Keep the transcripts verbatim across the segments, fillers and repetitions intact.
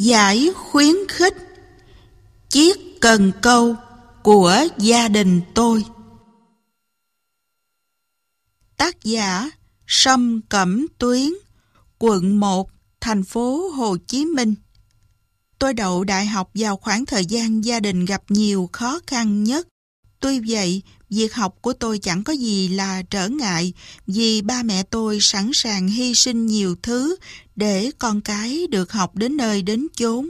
Giải khuyến khích chiếc cần câu của gia đình tôi. Tác giả Sâm Cẩm Tuyến, quận một, thành phố Hồ Chí Minh. Tôi đậu đại học vào khoảng thời gian gia đình gặp nhiều khó khăn nhất. Tuy vậy, việc học của tôi chẳng có gì là trở ngại vì ba mẹ tôi sẵn sàng hy sinh nhiều thứ để con cái được học đến nơi đến chốn.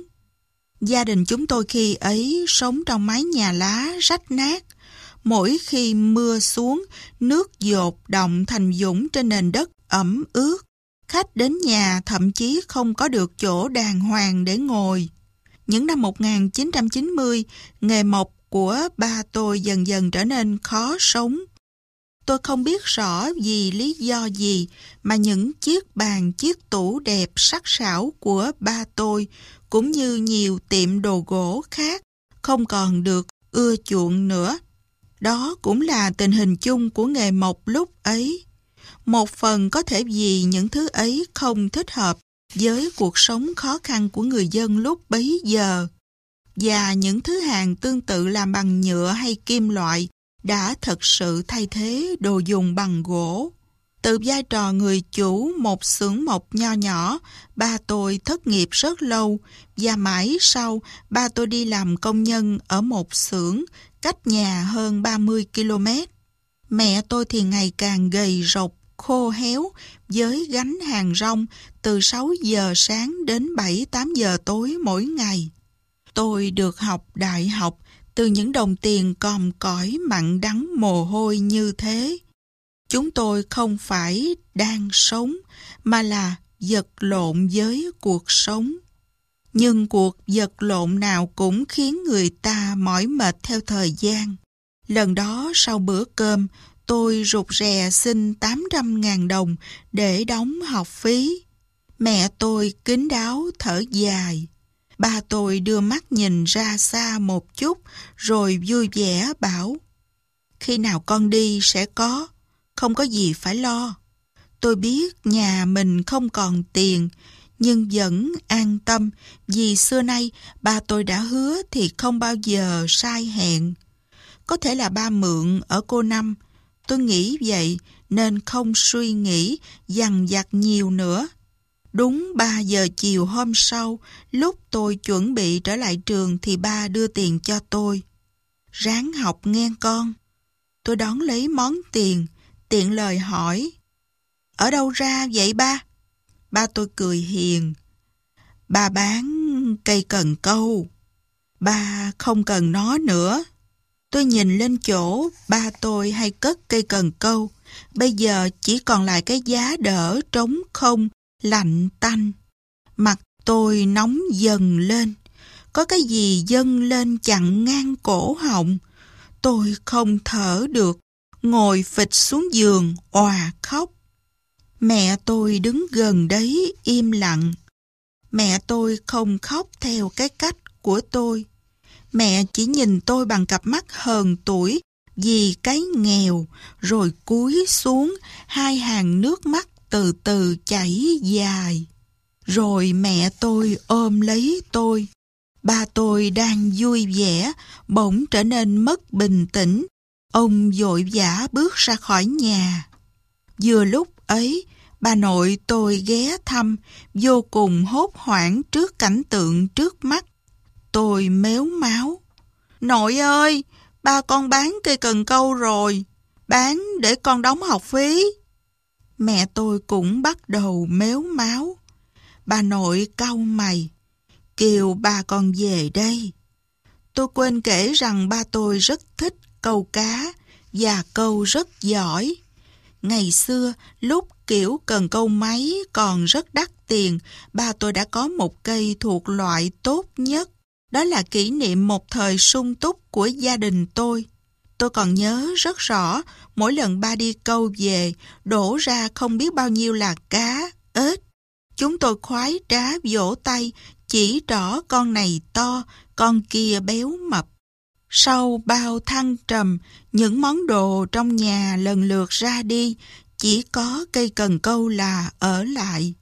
Gia đình chúng tôi khi ấy sống trong mái nhà lá rách nát. Mỗi khi mưa xuống, nước dột đọng thành dũng trên nền đất ẩm ướt. Khách đến nhà thậm chí không có được chỗ đàng hoàng để ngồi. Những năm một nghìn chín trăm chín mươi, nghề mộc của ba tôi dần dần trở nên khó sống. Tôi không biết rõ vì lý do gì mà những chiếc bàn, chiếc tủ đẹp sắc sảo của ba tôi cũng như nhiều tiệm đồ gỗ khác không còn được ưa chuộng nữa. Đó cũng là tình hình chung của nghề mộc lúc ấy. Một phần có thể vì những thứ ấy không thích hợp với cuộc sống khó khăn của người dân lúc bấy giờ. Và những thứ hàng tương tự làm bằng nhựa hay kim loại đã thật sự thay thế đồ dùng bằng gỗ. Từ vai trò người chủ một xưởng mộc nho nhỏ, ba tôi thất nghiệp rất lâu và mãi sau ba tôi đi làm công nhân ở một xưởng cách nhà hơn ba mươi ki lô mét. Mẹ tôi thì ngày càng gầy rộc, khô héo với gánh hàng rong từ sáu giờ sáng đến bảy tám giờ tối mỗi ngày. Tôi được học đại học từ những đồng tiền còm cõi mặn đắng mồ hôi như thế. Chúng tôi không phải đang sống mà là vật lộn với cuộc sống. Nhưng cuộc vật lộn nào cũng khiến người ta mỏi mệt theo thời gian. Lần đó sau bữa cơm, tôi rụt rè xin tám trăm ngàn đồng để đóng học phí. Mẹ tôi kín đáo thở dài. Ba tôi đưa mắt nhìn ra xa một chút rồi vui vẻ bảo: khi nào con đi sẽ có, không có gì phải lo. Tôi biết nhà mình không còn tiền, nhưng vẫn an tâm vì xưa nay ba tôi đã hứa thì không bao giờ sai hẹn. Có thể là ba mượn ở cô Năm, tôi nghĩ vậy nên không suy nghĩ dằn vặt nhiều nữa. Đúng ba giờ chiều hôm sau, lúc tôi chuẩn bị trở lại trường thì ba đưa tiền cho tôi. Ráng học nghe con. Tôi đón lấy món tiền, tiện lời hỏi: ở đâu ra vậy ba? Ba tôi cười hiền: ba bán cây cần câu. Ba không cần nó nữa. Tôi nhìn lên chỗ ba tôi hay cất cây cần câu. Bây giờ chỉ còn lại cái giá đỡ trống không, lạnh tanh. Mặt tôi nóng dần lên. Có cái gì dâng lên chặn ngang cổ họng. Tôi không thở được, ngồi phịch xuống giường òa khóc. Mẹ tôi đứng gần đấy im lặng. Mẹ tôi không khóc theo cái cách của tôi. Mẹ chỉ nhìn tôi bằng cặp mắt hờn tủi vì cái nghèo, rồi cúi xuống, hai hàng nước mắt từ từ chảy dài. Rồi mẹ tôi ôm lấy tôi. Ba tôi đang vui vẻ, bỗng trở nên mất bình tĩnh. Ông vội vã bước ra khỏi nhà. Vừa lúc ấy, bà nội tôi ghé thăm, vô cùng hốt hoảng trước cảnh tượng trước mắt. Tôi mếu máo: nội ơi, ba con bán cây cần câu rồi, bán để con đóng học phí. Mẹ tôi cũng bắt đầu mếu máo. Bà nội cau mày: kêu ba con về đây. Tôi quên kể rằng ba tôi rất thích câu cá và câu rất giỏi. Ngày xưa, lúc kiểu cần câu máy còn rất đắt tiền, ba tôi đã có một cây thuộc loại tốt nhất. Đó là kỷ niệm một thời sung túc của gia đình tôi. Tôi còn nhớ rất rõ, mỗi lần ba đi câu về, đổ ra không biết bao nhiêu là cá, ếch. Chúng tôi khoái trá vỗ tay, chỉ trỏ con này to, con kia béo mập. Sau bao thăng trầm, những món đồ trong nhà lần lượt ra đi, chỉ có cây cần câu là ở lại.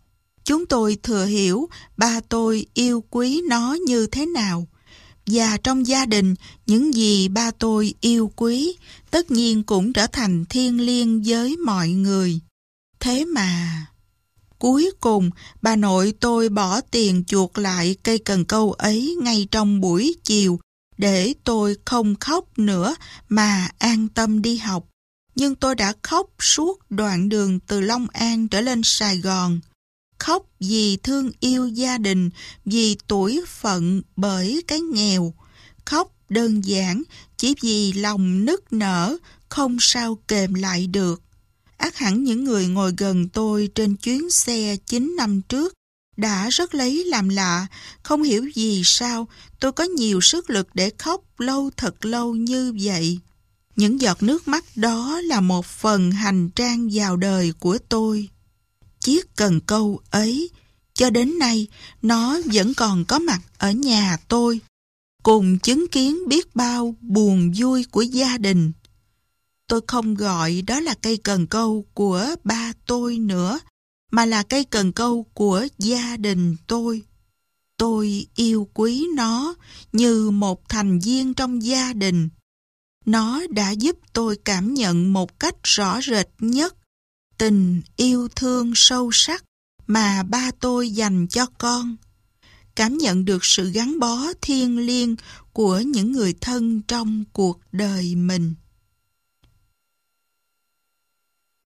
Chúng tôi thừa hiểu ba tôi yêu quý nó như thế nào. Và trong gia đình, những gì ba tôi yêu quý tất nhiên cũng trở thành thiêng liêng với mọi người. Thế mà... Cuối cùng, bà nội tôi bỏ tiền chuộc lại cây cần câu ấy ngay trong buổi chiều để tôi không khóc nữa mà an tâm đi học. Nhưng tôi đã khóc suốt đoạn đường từ Long An trở lên Sài Gòn. Khóc vì thương yêu gia đình, vì tủi phận bởi cái nghèo. Khóc đơn giản chỉ vì lòng nức nở, không sao kềm lại được. Ắt hẳn những người ngồi gần tôi trên chuyến xe chín năm trước đã rất lấy làm lạ, không hiểu vì sao tôi có nhiều sức lực để khóc lâu thật lâu như vậy. Những giọt nước mắt đó là một phần hành trang vào đời của tôi. Chiếc cần câu ấy, cho đến nay, nó vẫn còn có mặt ở nhà tôi, cùng chứng kiến biết bao buồn vui của gia đình. Tôi không gọi đó là cây cần câu của ba tôi nữa, mà là cây cần câu của gia đình tôi. Tôi yêu quý nó như một thành viên trong gia đình. Nó đã giúp tôi cảm nhận một cách rõ rệt nhất tình yêu thương sâu sắc mà ba tôi dành cho con. Cảm nhận được sự gắn bó thiêng liêng của những người thân trong cuộc đời mình.